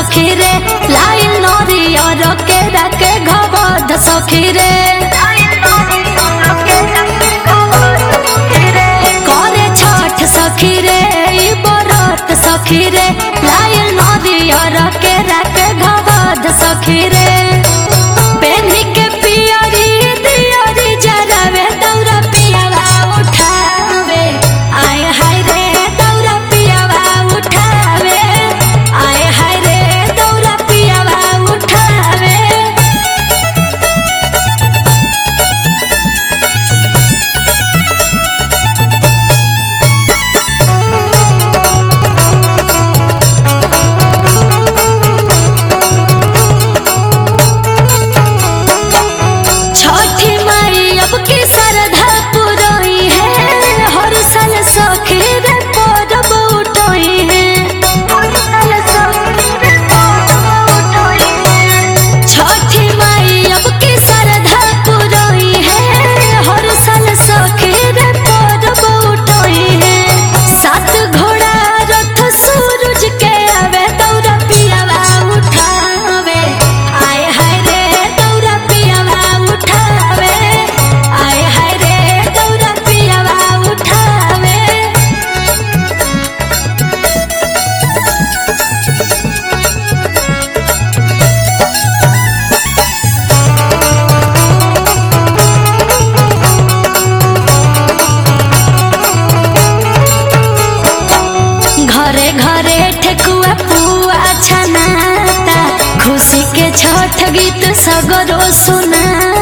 सखी रे लाइल नरियर के रखे घबध सखी रे करे छठ सखी रे ई बरत सखी रे लाइल नरियर के रखे घबध सखी रे पेनी के पियरी दियरी जरावे दौरा पियावा उठावे आय हाय रे दौरा पियावा उठावे आय हाय रे दौरा पियावा उठावे छठी माई अब की श्रद्धा पुरोई है हर साल सखी रे परब उठोई है छठी माई अब की श्रद्धा पुरोई है हर साल सखी रे परब उठोई है सात घोड़ा रथ सूरज के आवे दौरा पियावा उठावे आय हाय रे दौरा पियावा उठावे आय हाय रे दौरा पियावा उठावे घरे घरे ठेकुआ पुआ छनाता खुशी के छठ गीत सगरो सुना